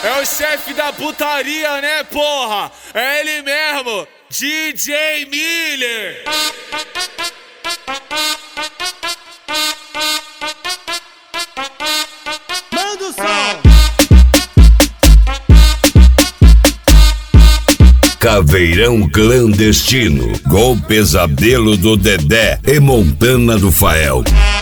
É o chefe da putaria, né, porra? É ele mesmo, DJ Miller. Manda o som. Caveirão clandestino, com o pesadelo do Dedé e Montana do Fael.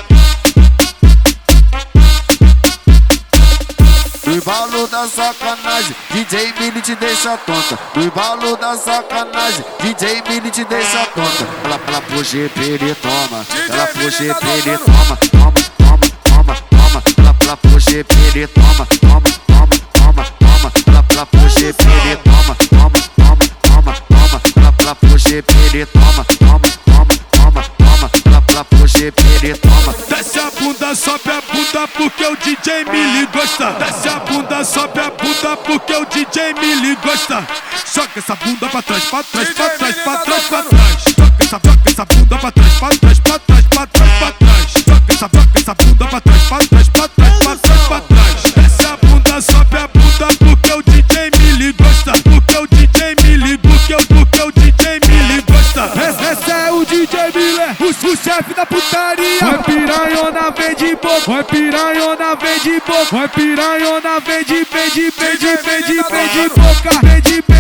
No embalo da sacanagem, DJ Miller te deixa tonta. No embalo da sacanagem, DJ Miller te deixa tonta. Ela puxa e ele toma. Ela puxa e ele toma. Toma, toma, toma, toma. Ela puxa e ele toma. Toma, toma, toma, toma. Ela puxa e ele toma. Toma, toma, toma, toma. Ela puxa e ele toma. Toma, toma, toma, toma. Ela puxa e ele toma. Desce a bunda, sobe a bunda porque o DJ Miller gosta. Desce a bunda, sobe a bunda porque o DJ Miller gosta. Joga essa bunda pra trás, pra trás, pra trás, pra trás, pra trás. Joga essa bunda pra trás, pra trás, pra trás, pra trás, pra trás. Joga essa bunda pra trás, pra trás, pra trás, pra trás, pra trás. Desce a bunda, sobe a bunda porque o DJ Miller gosta. Porque o DJ Miller, porque o DJ Miller gosta. Esse é o DJ Miller, o chefe da putaria. Vai piranhona, vem de boca. Vai piranhona, vem de boca. Vai piranhona, vem de boca. Vem de boca. Vem de boca. Vem de boca. Vem de boca.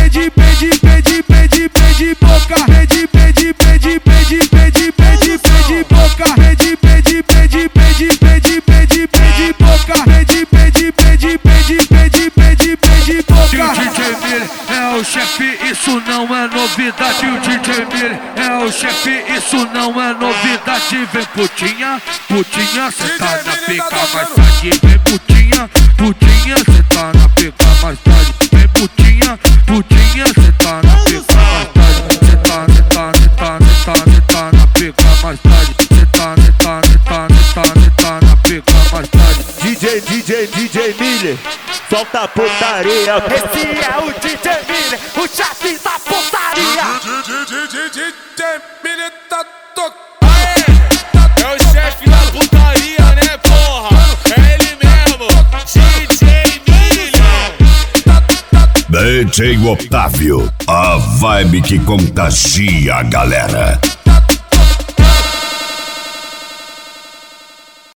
DJ Miller é o chefe, isso não é novidade. O DJ Miller é o chefe, isso não é novidade. Vem putinha, putinha, cê tá na pica mais tarde. Vem putinha, putinha, cê tá na pica mais tarde. Vem putinha, putinha, cê tá na pica mais tarde. Cê tá na pica mais tarde. Cê tá na pica mais tarde. DJ Miller, solta a putaria. Esse é o DJ Miller, o chefe da putaria. DJ Miller tá tocando. É o chefe da putaria, né, porra? É ele mesmo, DJ Miller. DJ Otávio, a vibe que contagia a galera.